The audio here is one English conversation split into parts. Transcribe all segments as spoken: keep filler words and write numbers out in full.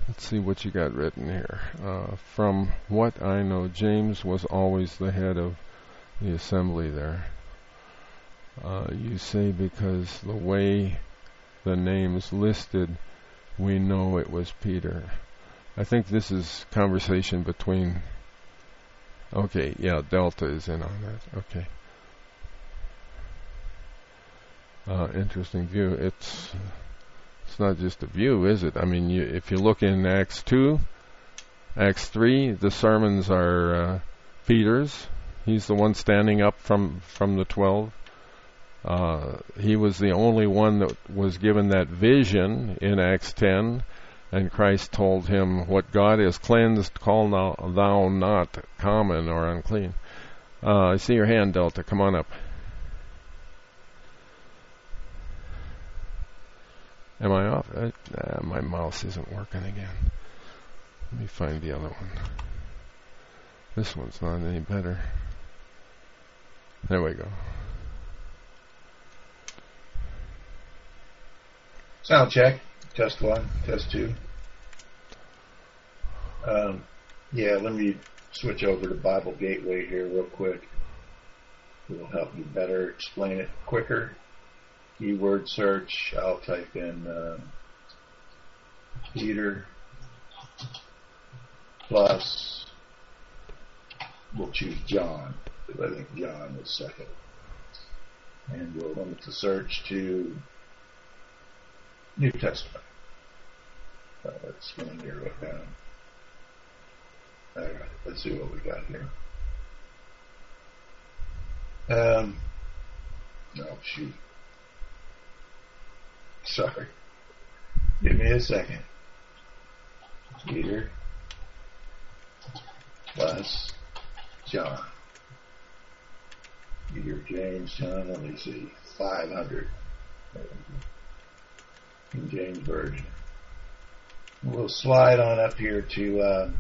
Let's see what you got written here. Uh, from what I know, James was always the head of the assembly there. Uh, you say because the way the name's listed, we know it was Peter. I think this is conversation between... Okay, yeah, Delta is in on that. Okay. Uh, interesting view. It's... It's not just a view, is it? I mean, you, if you look in Acts two, Acts three, the sermons are uh, Peter's. He's the one standing up from, from the twelve. Uh, he was the only one that was given that vision in Acts ten, and Christ told him, what God has cleansed, call thou, thou not common or unclean. Uh, I see your hand, Delta. Come on up. Am I off? Uh, uh, my mouse isn't working again. Let me find the other one. This one's not any better. There we go. Sound check. Test one, test two. Um, yeah, let me switch over to Bible Gateway here real quick. It'll help me better explain it quicker. Keyword search, I'll type in uh, Peter plus, we'll choose John, because I think John is second. And we'll limit the search to New Testament. Uh, let's go and narrow it down. Alright, let's see what we got here. Um, oh, shoot. Sorry. Give me a second. Peter plus John. Peter, James, John, let me see. five hundred. King James Version. We'll slide on up here to uh,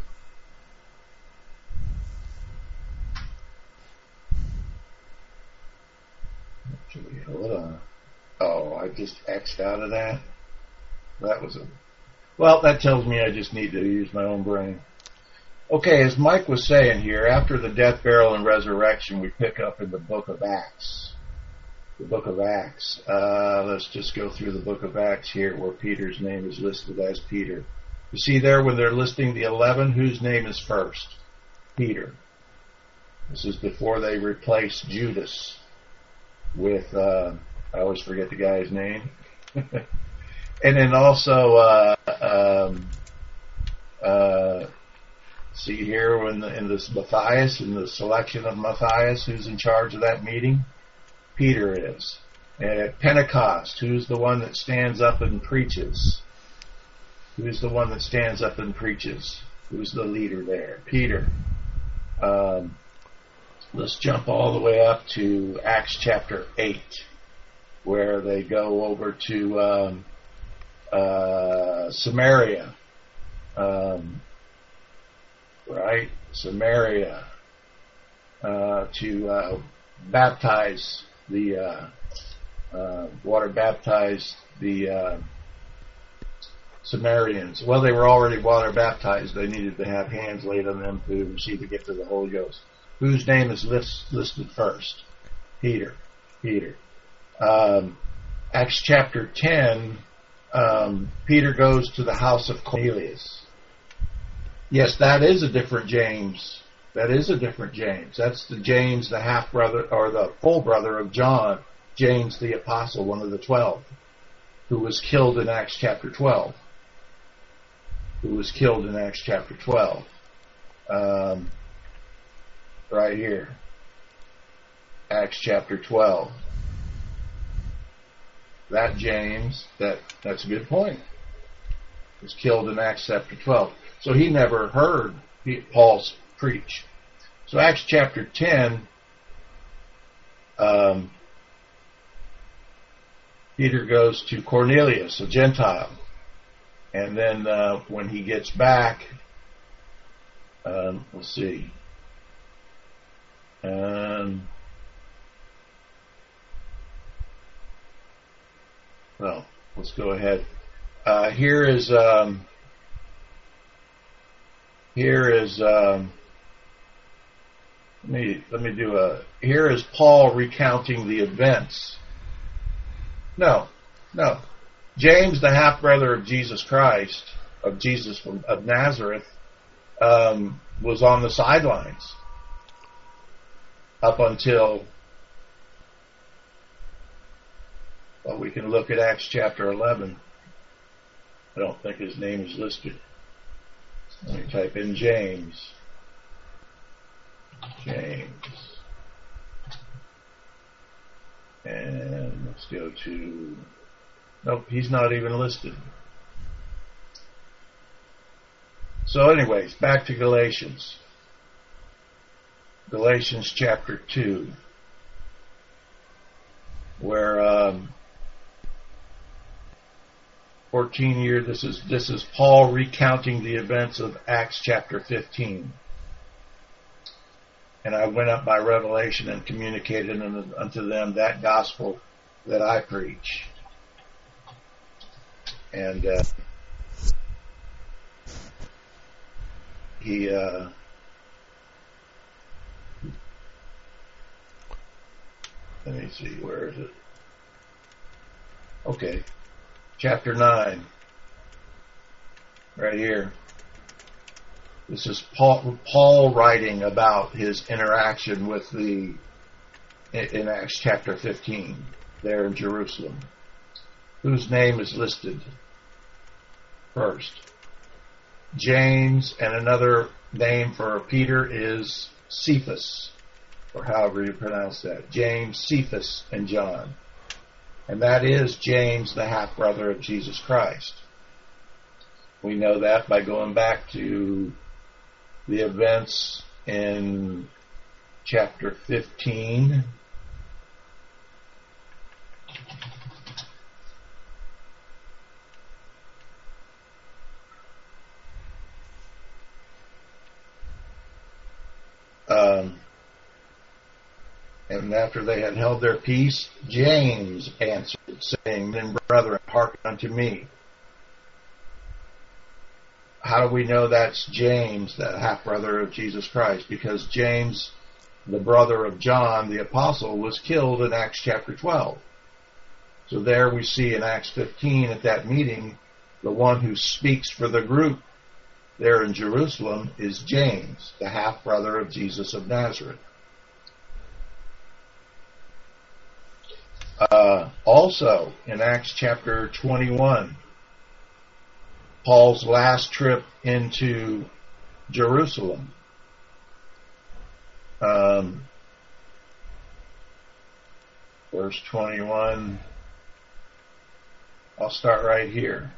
actually, hold on. Oh, I just X'd out of that. That was a... Well, that tells me I just need to use my own brain. Okay, as Mike was saying here, after the death, burial, and resurrection, we pick up in the book of Acts. The book of Acts. Uh, let's just go through the book of Acts here where Peter's name is listed as Peter. You see there when they're listing the eleven, whose name is first? Peter. This is before they replace Judas with... Uh, I always forget the guy's name. And then also, uh, um, uh, see here when the, in this Matthias, in the selection of Matthias, who's in charge of that meeting? Peter is. And at Pentecost, who's the one that stands up and preaches? Who's the one that stands up and preaches? Who's the leader there? Peter. Um, let's jump all the way up to Acts chapter eight. Where they go over to um, uh, Samaria, um, right? Samaria uh, to uh, baptize the uh, uh, water, baptize the uh, Samaritans. Well, they were already water baptized. They needed to have hands laid on them to receive the gift of the Holy Ghost. Whose name is list, listed first? Peter. Peter. Um, Acts chapter ten, um, Peter goes to the house of Cornelius. Yes, that is a different James. That is a different James. That's the James, the half brother, or the full brother of John, James the apostle, one of the twelve, who was killed in Acts chapter twelve. Who was killed in Acts chapter twelve. Um, right here. Acts chapter twelve. That James, that that's a good point, was killed in Acts chapter twelve. So he never heard Paul's preach. So Acts chapter ten, um, Peter goes to Cornelius, a Gentile. And then uh, when he gets back, um, let's see. Um, well, let's go ahead. Uh, here is um, here is um, let me let me do a. Here is Paul recounting the events. No, no. James, the half brother of Jesus Christ, of Jesus from, of Nazareth, um, was on the sidelines up until. Well, we can look at Acts chapter eleven. I don't think his name is listed. Let me type in James. James. And let's go to... Nope, he's not even listed. So anyways, back to Galatians. Galatians chapter two. Where... Um, fourteen years, this is this is Paul recounting the events of Acts chapter fifteen. And I went up by revelation and communicated unto them that gospel that I preach. And uh, he uh, let me see, where is it? Okay. Chapter nine, right here. This is Paul, Paul writing about his interaction with the, in Acts chapter fifteen, there in Jerusalem. Whose name is listed first? James, and another name for Peter is Cephas, or however you pronounce that. James, Cephas, and John. And that is James, the half-brother of Jesus Christ. We know that by going back to the events in chapter fifteen. Um... And after they had held their peace, James answered, saying, Men, brethren, hearken unto me. How do we know that's James, the half-brother of Jesus Christ? Because James, the brother of John, the apostle, was killed in Acts chapter twelve. So there we see in Acts fifteen, at that meeting, the one who speaks for the group there in Jerusalem is James, the half-brother of Jesus of Nazareth. Uh, also, in Acts chapter twenty-one, Paul's last trip into Jerusalem. Um, verse twenty-one, I'll start right here.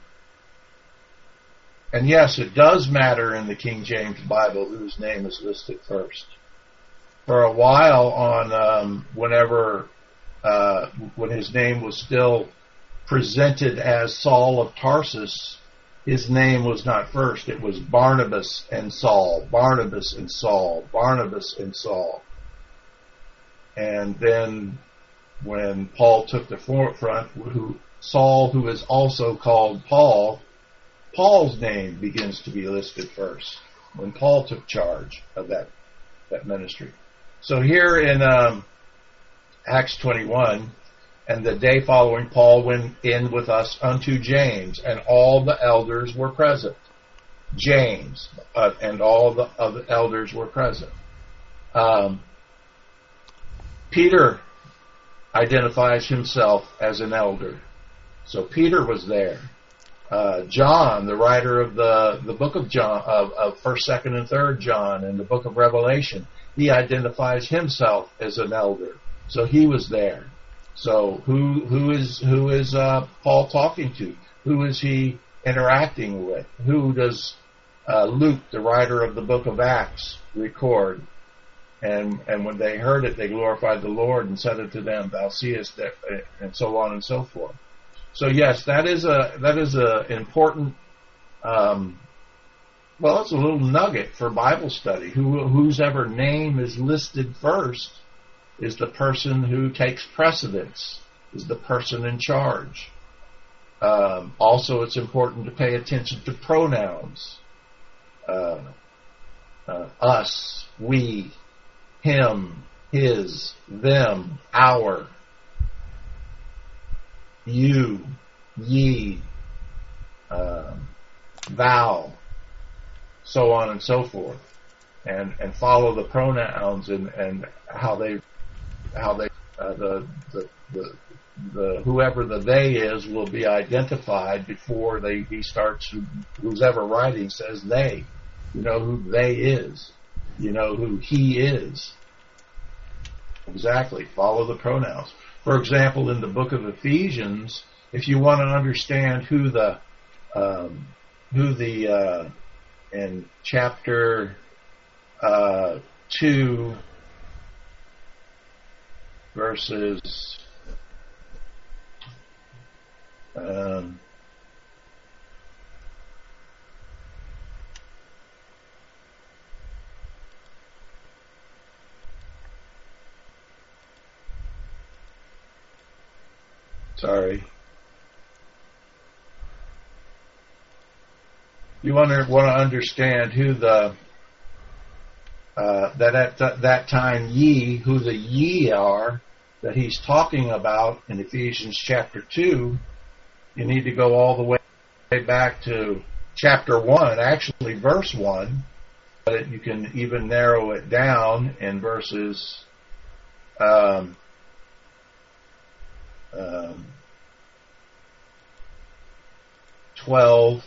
And yes, it does matter in the King James Bible whose name is listed first. For a while on, um, whenever... Uh, when his name was still presented as Saul of Tarsus, his name was not first. It was Barnabas and Saul, Barnabas and Saul, Barnabas and Saul. And then when Paul took the forefront, who, Saul, who is also called Paul, Paul's name begins to be listed first when Paul took charge of that, that ministry. So here in... Um, Acts twenty-one, and the day following Paul went in with us unto James, and all the elders were present. James, uh, and all the other elders were present. Um, Peter identifies himself as an elder. So Peter was there. Uh, John, the writer of the, the book of John, of, of first, second, and third John, and the book of Revelation, he identifies himself as an elder. So he was there. So who who is who is uh, Paul talking to? Who is he interacting with? Who does uh, Luke, the writer of the book of Acts, record? And and when they heard it, they glorified the Lord and said unto them, "Thou seest that," and so on and so forth. So yes, that is a that is a important. Um, well, it's a little nugget for Bible study. Who whose ever name is listed first is the person who takes precedence, is the person in charge. Um, also, it's important to pay attention to pronouns. Uh, uh, us, we, him, his, them, our, you, ye, uh, thou, so on and so forth, and and follow the pronouns and, and how they how they uh, the, the the the whoever the they is will be identified before they he starts. Who's ever writing says they. You know who they is. You know who he is. Exactly. Follow the pronouns. For example, in the book of Ephesians, if you want to understand who the um, who the uh, in chapter uh, two, verses um, sorry. You want to want to understand who the uh, that at th- that time ye, who the ye are that he's talking about in Ephesians chapter two. You need to go all the way back to chapter one, actually verse one, but you can even narrow it down in verses um, um, twelve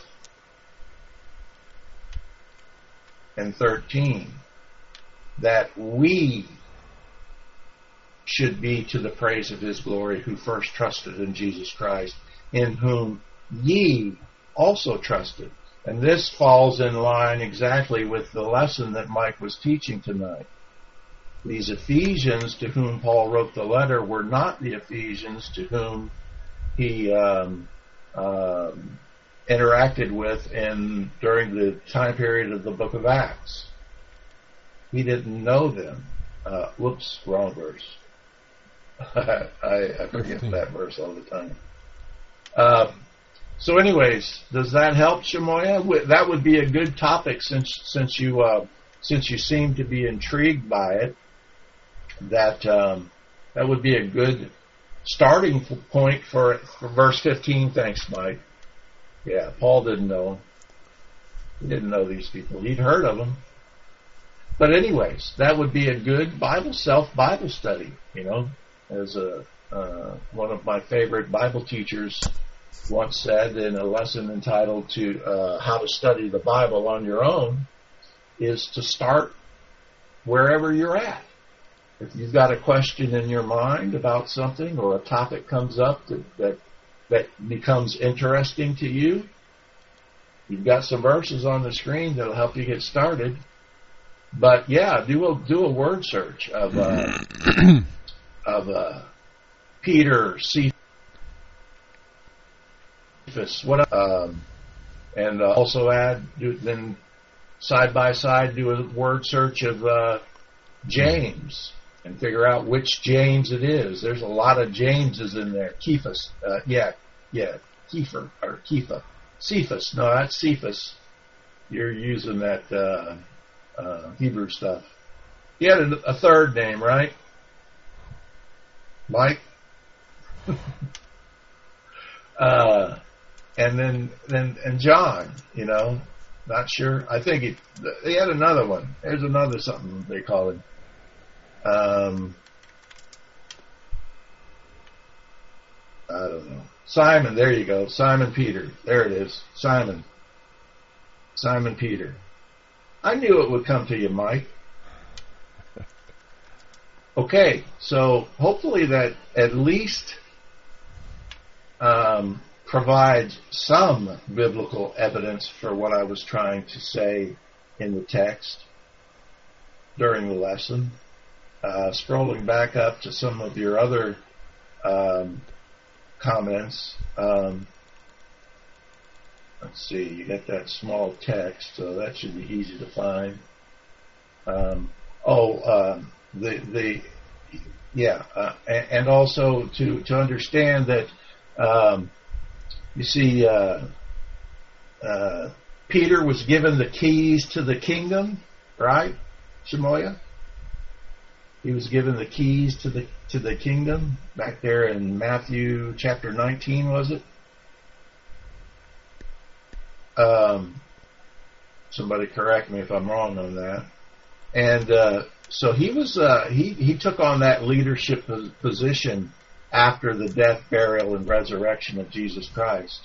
and thirteen, that we should be to the praise of his glory who first trusted in Jesus Christ, in whom ye also trusted. And this falls in line exactly with the lesson that Mike was teaching tonight. These Ephesians to whom Paul wrote the letter were not the Ephesians to whom he um, um, interacted with in during the time period of the book of Acts. He didn't know them. Uh, whoops, wrong verse. I, I forget that verse all the time. Uh, so, anyways, does that help, Shamoya? That would be a good topic since since you uh, since you seem to be intrigued by it. That um, that would be a good starting point for, for verse fifteen. Thanks, Mike. Yeah, Paul didn't know. He didn't know these people. He'd heard of them. But anyways, that would be a good Bible self-Bible study, you know. As a, uh, one of my favorite Bible teachers once said in a lesson entitled to uh, How to Study the Bible on Your Own, is to start wherever you're at. If you've got a question in your mind about something or a topic comes up that, that that becomes interesting to you, you've got some verses on the screen that'll help you get started. But yeah, do a do a word search of uh, of uh, Peter, Cephas, what um, and uh, also add do, then side by side do a word search of uh, James and figure out which James it is. There's a lot of Jameses in there. Cephas, uh, yeah, yeah, Kepher or Kepha, Cephas. No, that's Cephas. You're using that uh, uh, Hebrew stuff. He had a, a third name, right? Mike. uh, and then then and John. You know, not sure. I think he he had another one. There's another something they call him. Um, I don't know. Simon, there you go. Simon Peter. There it is. Simon. Simon Peter. I knew it would come to you, Mike. Okay, so hopefully that at least um, provides some biblical evidence for what I was trying to say in the text during the lesson. Uh, scrolling back up to some of your other um, comments. Um, let's see, you got that small text, so that should be easy to find. Um, oh, uh, the the yeah, uh, and, and also to to understand that um, you see, uh, uh, Peter was given the keys to the kingdom. right, Shemoyah? He was given the keys to the to the kingdom back there in Matthew chapter nineteen, was it? Um, somebody correct me if I'm wrong on that. And uh, so he was uh, he he took on that leadership position after the death, burial, and resurrection of Jesus Christ.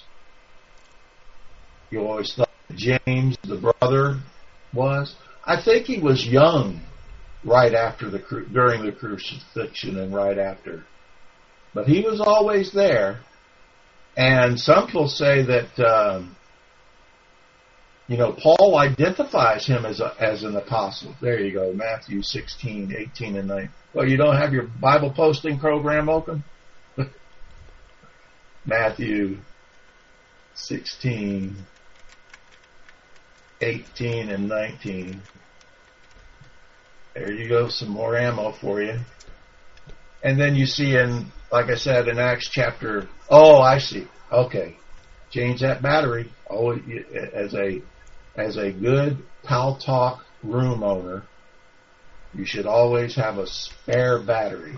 You always thought James, the brother, was. I think he was young right after the during the crucifixion and right after, but he was always there. And some people say that um, you know Paul identifies him as a, as an apostle. There you go, Matthew sixteen, eighteen, and nineteen. Well, you don't have your Bible posting program open? Matthew sixteen, eighteen, and nineteen. There you go, some more ammo for you. And then you see in, like I said, in Acts chapter, oh, I see. Okay. Change that battery. Oh, as a, as a good Pal Talk room owner, you should always have a spare battery.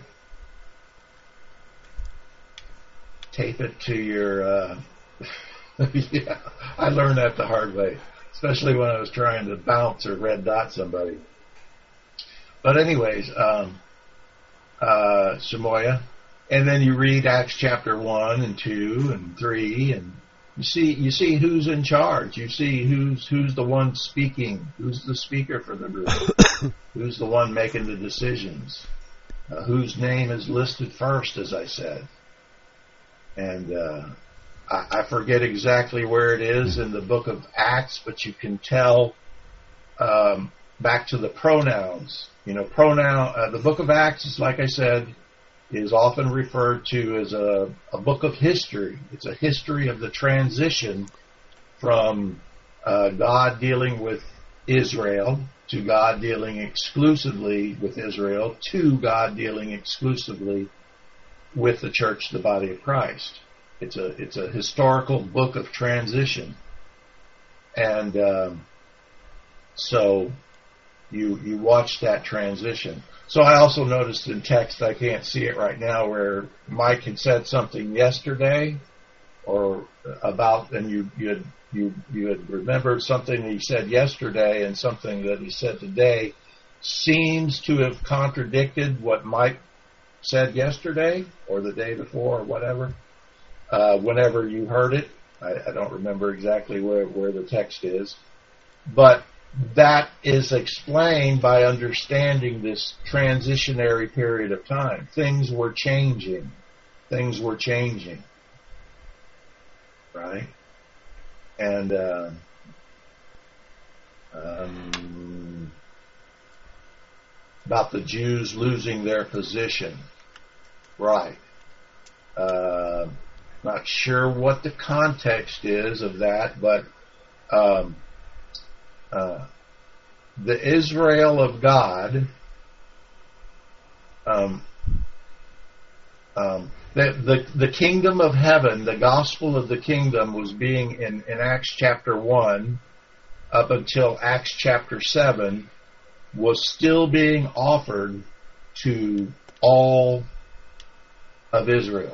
Tape it to your, uh, yeah, I learned that the hard way, especially when I was trying to bounce or red dot somebody. But anyways, um, uh, Shemoyah, and then you read Acts chapter one and two and three, and you see you see who's in charge. You see who's who's the one speaking, who's the speaker for the group, who's the one making the decisions, uh, whose name is listed first, as I said. And uh, I, I forget exactly where it is in the book of Acts, but you can tell um, back to the pronouns. You know, pronoun. Uh, the book of Acts is, like I said, is often referred to as a, a book of history. It's a history of the transition from uh, God dealing with Israel to God dealing exclusively with Israel to God dealing exclusively with the church, the body of Christ. It's a it's a historical book of transition, and um, so. You you watch that transition. So I also noticed in text, I can't see it right now, where Mike had said something yesterday, or about, and you you had, you you had remembered something he said yesterday, and something that he said today seems to have contradicted what Mike said yesterday or the day before or whatever. Uh, whenever you heard it, I, I don't remember exactly where where the text is, but. That is explained by understanding this transitionary period of time. Things were changing. Things were changing. Right? And uh, um, about the Jews losing their position. Right. Uh, not sure what the context is of that, but um, Uh, the Israel of God, um, um, the, the the kingdom of heaven, the gospel of the kingdom was being in, in Acts chapter one up until Acts chapter seven was still being offered to all of Israel.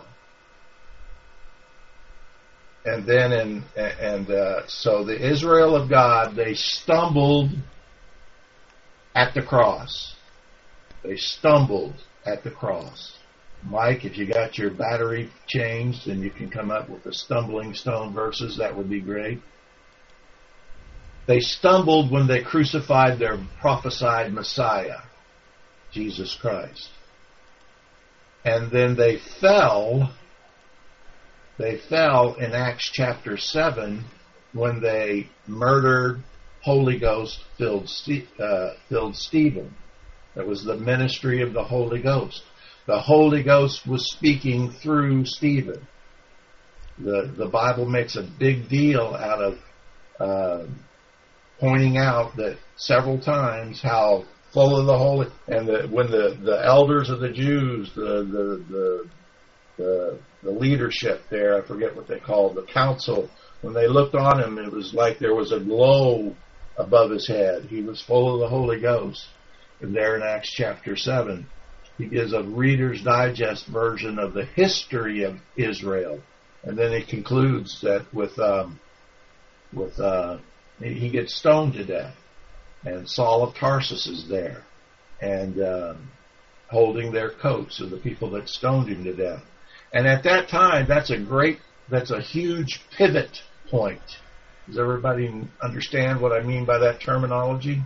And then, in, and uh, so the Israel of God, they stumbled at the cross. They stumbled at the cross. Mike, if you got your battery changed and you can come up with the stumbling stone verses, that would be great. They stumbled when they crucified their prophesied Messiah, Jesus Christ. And then they fell... They fell in Acts chapter seven when they murdered Holy Ghost filled uh, filled Stephen. That was the ministry of the Holy Ghost. The Holy Ghost was speaking through Stephen. The the Bible makes a big deal out of uh, pointing out that several times how full of the Holy, and the, when the, the elders of the Jews, the the the the the leadership there, I forget what they called, the council, when they looked on him, it was like there was a glow above his head. He was full of the Holy Ghost. And there in Acts chapter seven, he gives a Reader's Digest version of the history of Israel. And then he concludes that with, um, with uh, he gets stoned to death. And Saul of Tarsus is there. And um, holding their coats of the people that stoned him to death. And at that time, that's a great, that's a huge pivot point. Does everybody understand what I mean by that terminology?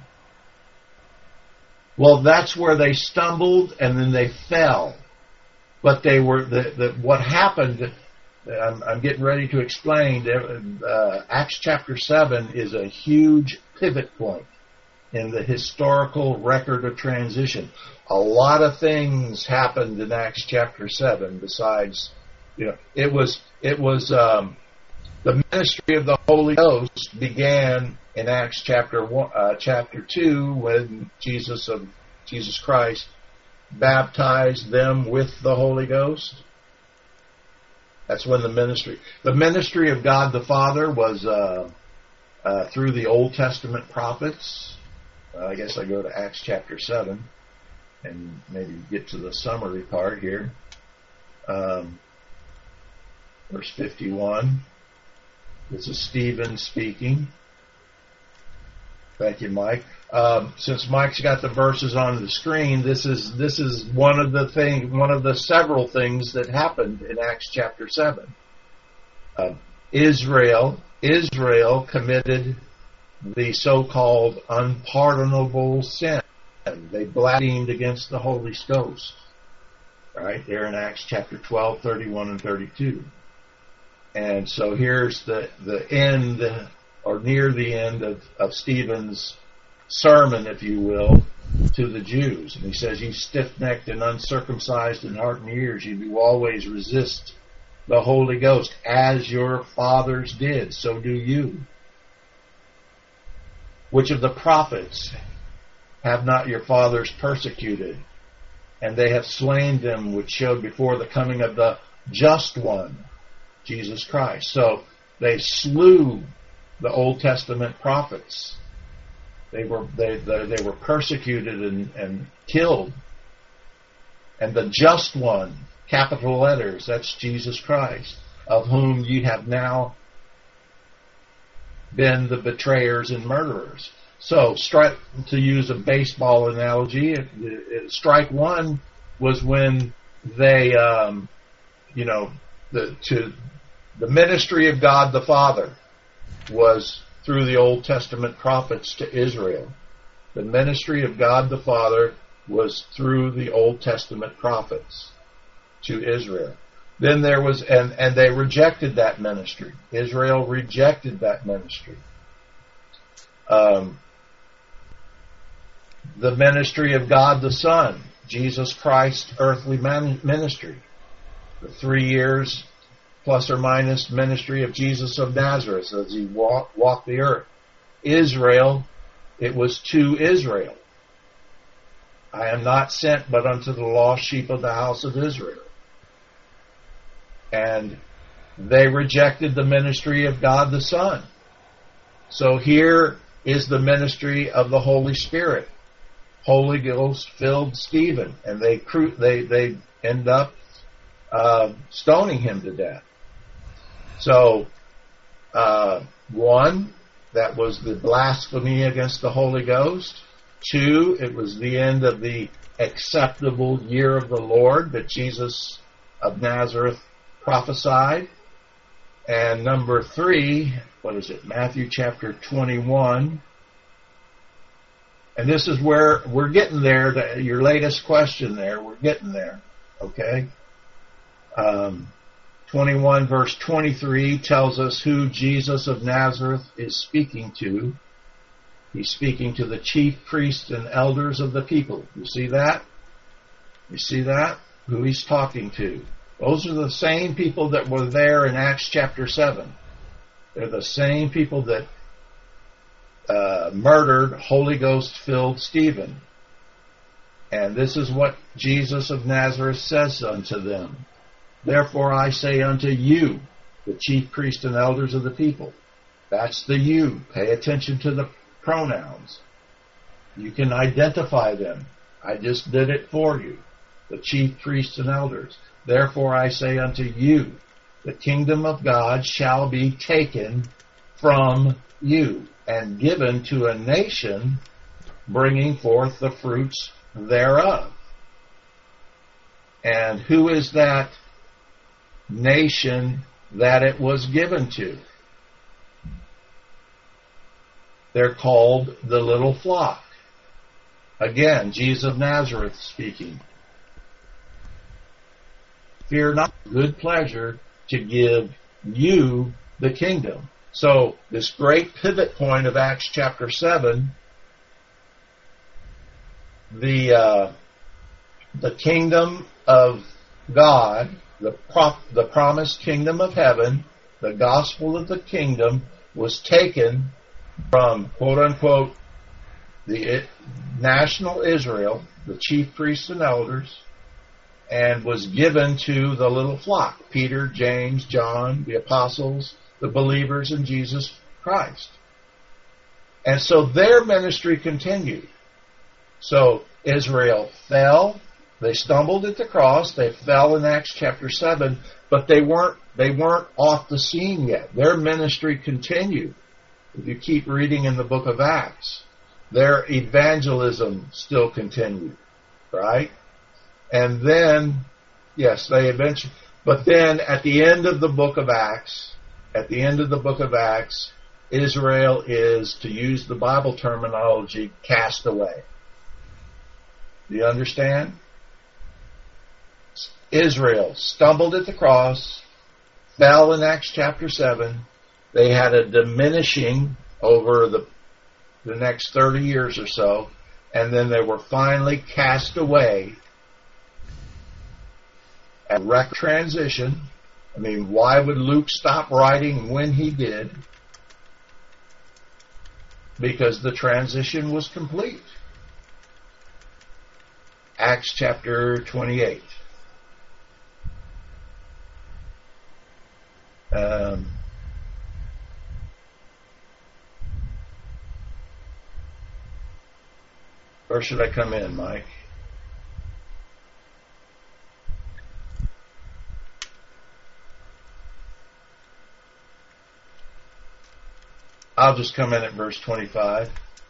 Well, that's where they stumbled and then they fell. But they were, the, the, what happened, I'm, I'm getting ready to explain, uh, Acts chapter seven is a huge pivot point in the historical record of transition. A lot of things happened in Acts chapter seven besides, you know, it was, it was, um, the ministry of the Holy Ghost began in Acts chapter one, uh, chapter two, when Jesus of Jesus Christ baptized them with the Holy Ghost. That's when the ministry, the ministry of God the Father was uh, uh, through the Old Testament prophets. Uh, I guess I go to Acts chapter seven and maybe get to the summary part here. Um, verse fifty-one. This is Stephen speaking. Thank you, Mike. Um, since Mike's got the verses on the screen, this is this is one of the thing, one of the several things that happened in Acts chapter seven. Uh, Israel, Israel committed the so-called unpardonable sin. They blasphemed against the Holy Ghost. Right there in Acts chapter twelve, thirty-one and thirty-two. And so here's the, the end, or near the end of, of Stephen's sermon, if you will, to the Jews. And he says, "You stiff-necked and uncircumcised in heart and ears, you do always resist the Holy Ghost, as your fathers did, so do you. Which of the prophets have not your fathers persecuted? And they have slain them which showed before the coming of the just one, Jesus Christ." So they slew the Old Testament prophets. They were they they, they were persecuted and, and killed. And the just one, capital letters, that's Jesus Christ, of whom ye have now been the betrayers and murderers. So, strike, to use a baseball analogy, it, it, strike one was when they, um, you know, the to the ministry of God the Father was through the Old Testament prophets to Israel. The ministry of God the Father was through the Old Testament prophets to Israel. Then there was, and, and they rejected that ministry. Israel rejected that ministry. Um, the ministry of God the Son, Jesus Christ's earthly man- ministry. The three years plus or minus ministry of Jesus of Nazareth as he walk, walked the earth. Israel, it was to Israel. I am not sent but unto the lost sheep of the house of Israel. And they rejected the ministry of God the Son. So here is the ministry of the Holy Spirit. Holy Ghost filled Stephen, and they they they end up uh, stoning him to death. So, uh, one, that was the blasphemy against the Holy Ghost. Two, it was the end of the acceptable year of the Lord that Jesus of Nazareth prophesied. And number three, what is it, Matthew chapter twenty-one. And this is where we're getting there, to your latest question there, we're getting there, okay? Um, twenty-one verse twenty-three tells us who Jesus of Nazareth is speaking to. He's speaking to the chief priests and elders of the people. You see that? You see that? Who he's talking to. Those are the same people that were there in Acts chapter seven. They're the same people that uh, murdered Holy Ghost-filled Stephen. And this is what Jesus of Nazareth says unto them. Therefore I say unto you, the chief priests and elders of the people. That's the you. Pay attention to the pronouns. You can identify them. I just did it for you. The chief priests and elders. Therefore I say unto you, the kingdom of God shall be taken from you and given to a nation bringing forth the fruits thereof. And who is that nation that it was given to? They're called the little flock. Again, Jesus of Nazareth speaking. Fear not, good pleasure to give you the kingdom. So this great pivot point of Acts chapter seven, the uh, the kingdom of God, the pro- the promised kingdom of heaven, the gospel of the kingdom was taken from quote unquote the national Israel, the chief priests and elders, and was given to the little flock, Peter, James, John, the apostles, the believers in Jesus Christ. And so their ministry continued. So Israel fell, they stumbled at the cross, they fell in Acts chapter seven, but they weren't they weren't off the scene yet. Their ministry continued. If you keep reading in the book of Acts, their evangelism still continued, right? And then, yes, they eventually, but then at the end of the book of Acts, at the end of the book of Acts, Israel is, to use the Bible terminology, cast away. Do you understand? Israel stumbled at the cross, fell in Acts chapter seven. They had a diminishing over the the next thirty years or so, and then they were finally cast away. A record transition. I mean, why would Luke stop writing when he did? Because the transition was complete. Acts chapter twenty-eight. Um, where should I come in, Mike? I'll just come in at verse twenty-five.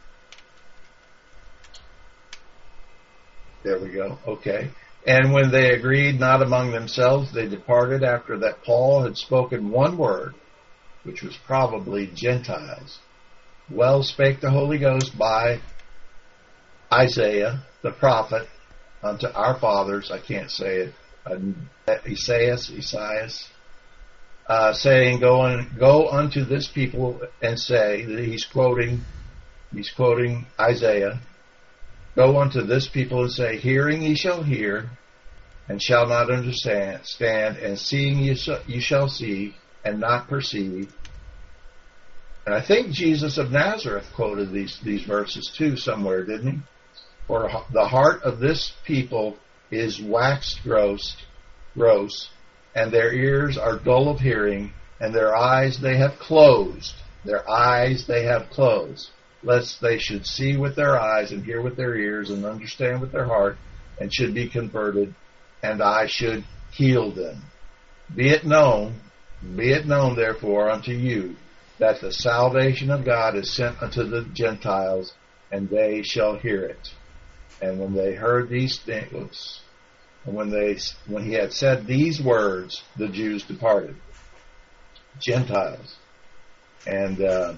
There we go. Okay. And when they agreed not among themselves, they departed after that Paul had spoken one word, which was probably Gentiles. Well spake the Holy Ghost by Isaiah, the prophet, unto our fathers, I can't say it, Isaias, Isaias, uh, saying, go, on, go unto this people and say, that he's quoting, he's quoting Isaiah, go unto this people and say, hearing ye shall hear, and shall not understand, stand, and seeing ye, sh- ye shall see, and not perceive. And I think Jesus of Nazareth quoted these, these verses too somewhere, didn't he? For the heart of this people is waxed gross, gross, and their ears are dull of hearing, and their eyes they have closed. Their eyes they have closed, lest they should see with their eyes, and hear with their ears, and understand with their heart, and should be converted, and I should heal them. Be it known, be it known therefore unto you, that the salvation of God is sent unto the Gentiles, and they shall hear it. And when they heard these things, and when they when he had said these words, the Jews departed. Gentiles. And uh,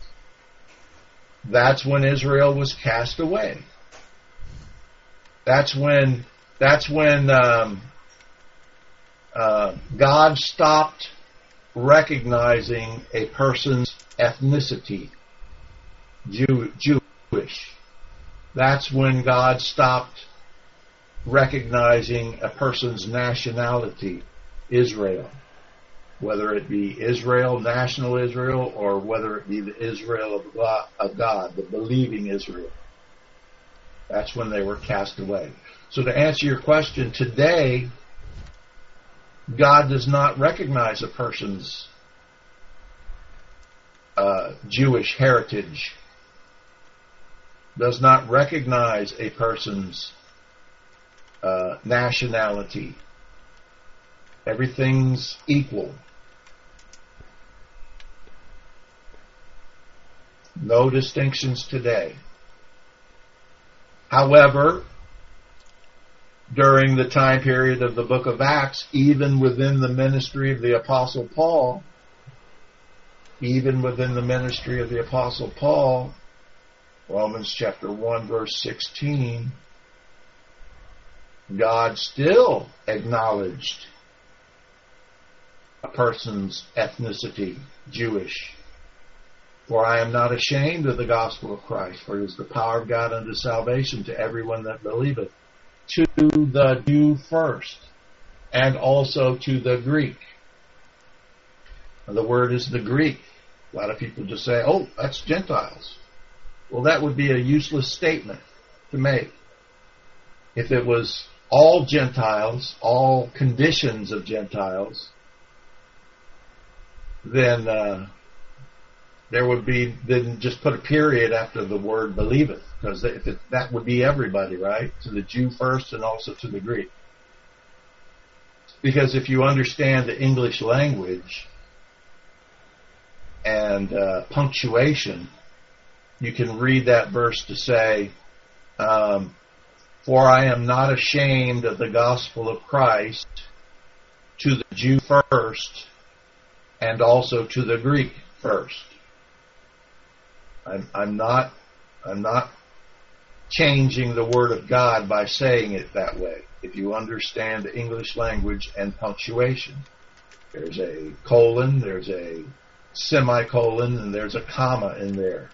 that's when Israel was cast away. That's when that's when um, uh, God stopped recognizing a person's ethnicity, Jew, Jewish. That's when God stopped recognizing a person's nationality, Israel. Whether it be Israel, national Israel, or whether it be the Israel of God, of God, the believing Israel. That's when they were cast away. So to answer your question, today, God does not recognize a person's uh, Jewish heritage does not recognize a person's uh, nationality. Everything's equal. No distinctions today. However, during the time period of the book of Acts, even within the ministry of the Apostle Paul, even within the ministry of the Apostle Paul, Romans chapter one, verse sixteen, God still acknowledged a person's ethnicity, Jewish. For I am not ashamed of the gospel of Christ, for it is the power of God unto salvation to everyone that believeth, to the Jew first, and also to the Greek. Now, the word is the Greek. A lot of people just say, oh, that's Gentiles. Well, that would be a useless statement to make. If it was all Gentiles, all conditions of Gentiles, then uh, there would be, then just put a period after the word believeth, because if it, that would be everybody, right? To the Jew first and also to the Greek. Because if you understand the English language and uh, punctuation, you can read that verse to say, um, for I am not ashamed of the gospel of Christ to the Jew first and also to the Greek first. I'm, I'm not, I'm not changing the word of God by saying it that way. If you understand the English language and punctuation, there's a colon, there's a semicolon, and there's a comma in there.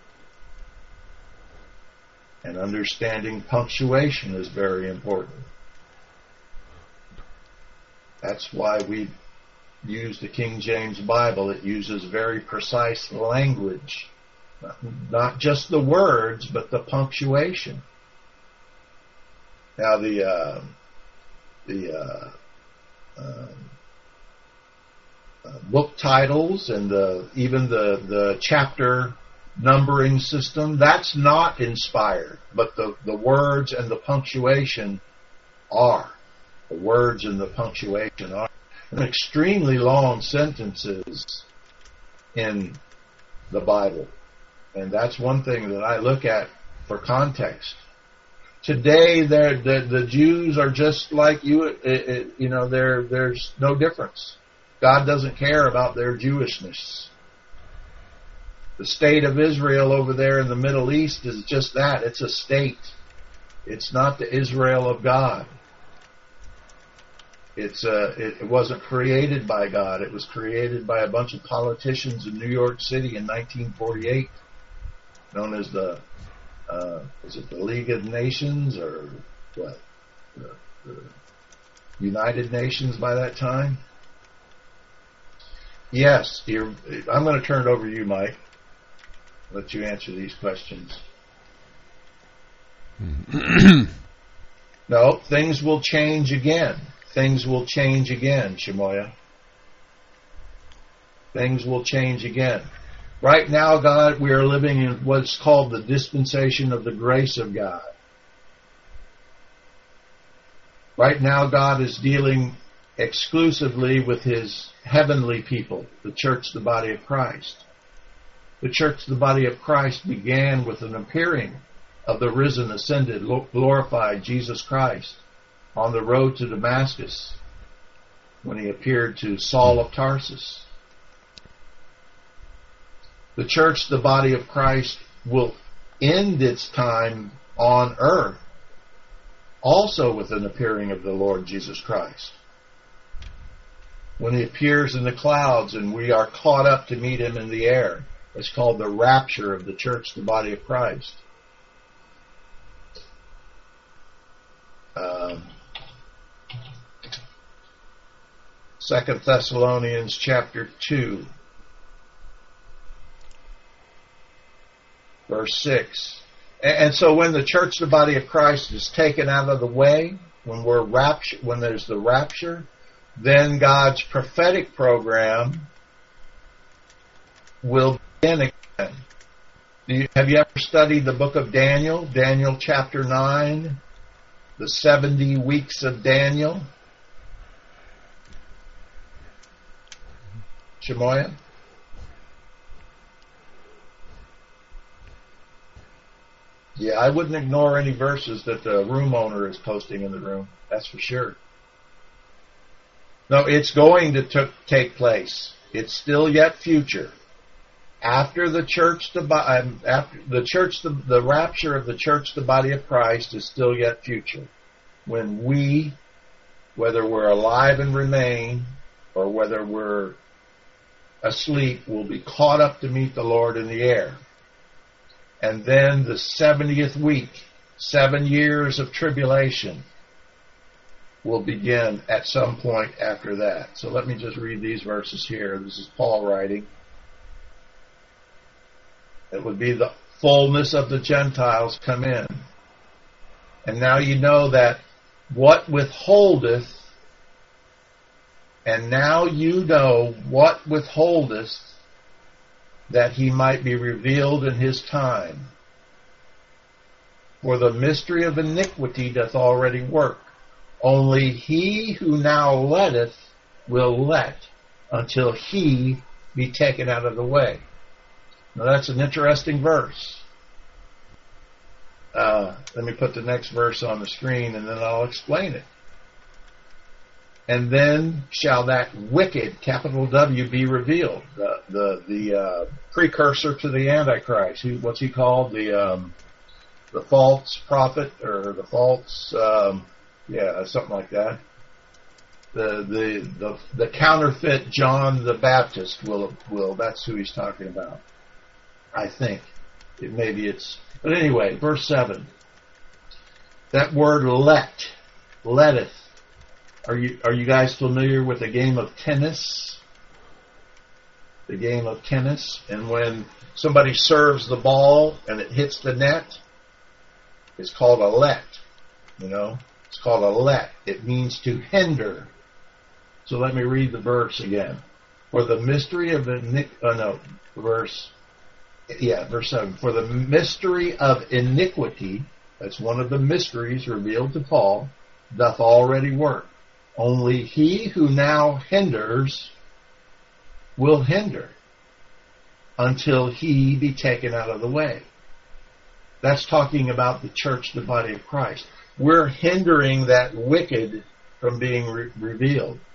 And understanding punctuation is very important. That's why we use the King James Bible. It uses very precise language. Not just the words, but the punctuation. Now the uh, the uh, uh, uh, book titles and the, even the, the chapter numbering system, that's not inspired, but the, the words and the punctuation are. The words and the punctuation are. And extremely long sentences in the Bible. And that's one thing that I look at for context. Today, the, the Jews are just like you. It, it, you know, there there's no difference. God doesn't care about their Jewishness. The state of Israel over there in the Middle East is just that. It's a state. It's not the Israel of God. It's uh, it, it wasn't created by God. It was created by a bunch of politicians in New York City in nineteen forty-eight, known as the uh, is it the League of Nations or what? The, the United Nations by that time. Yes, you're, I'm going to turn it over to you, Mike. Let you answer these questions. No, things will change again. Things will change again, Shemoya. Things will change again. Right now, God, we are living in what's called the dispensation of the grace of God. Right now, God is dealing exclusively with His heavenly people, the church, the body of Christ. The church, the body of Christ, began with an appearing of the risen, ascended, glorified Jesus Christ on the road to Damascus when He appeared to Saul of Tarsus. The church, the body of Christ, will end its time on earth also with an appearing of the Lord Jesus Christ. When He appears in the clouds and we are caught up to meet Him in the air. It's called the rapture of the church, the body of Christ. Um, Second Thessalonians chapter two, verse six. And so when the church, the body of Christ, is taken out of the way, when we're rapture, when there's the rapture, then God's prophetic program will begin again. Do you, have you ever studied the book of Daniel? Daniel chapter nine, the seventy weeks of Daniel. Shemoya? Yeah, I wouldn't ignore any verses that the room owner is posting in the room. That's for sure. No, it's going to t- take place. It's still yet future. After the church, the um, after the church, the, the rapture of the church, the body of Christ, is still yet future. When we, whether we're alive and remain, or whether we're asleep, will be caught up to meet the Lord in the air. And then the seventieth week, seven years of tribulation, will begin at some point after that. So let me just read these verses here. This is Paul writing. It would be the fullness of the Gentiles come in. And now you know that what withholdeth, and now you know what withholdeth, that he might be revealed in his time. For the mystery of iniquity doth already work. Only he who now letteth will let until he be taken out of the way. Now that's an interesting verse. Uh, let me put the next verse on the screen and then I'll explain it. And then shall that wicked, capital W, be revealed. The the, the uh, precursor to the Antichrist. Who, what's he called? The um, the false prophet, or the false, um, yeah, something like that. The, the the the counterfeit John the Baptist will will. That's who he's talking about. I think. It, maybe it's. But anyway, verse seven. That word let, letteth. Are you are you guys familiar with the game of tennis? The game of tennis, and when somebody serves the ball and it hits the net, it's called a let. You know, it's called a let. It means to hinder. So let me read the verse again. For the mystery of the uh, no verse, yeah, verse seven. For the mystery of iniquity, that's one of the mysteries revealed to Paul, doth already work. Only he who now hinders will hinder until he be taken out of the way. That's talking about the church, the body of Christ. We're hindering that wicked from being re- revealed.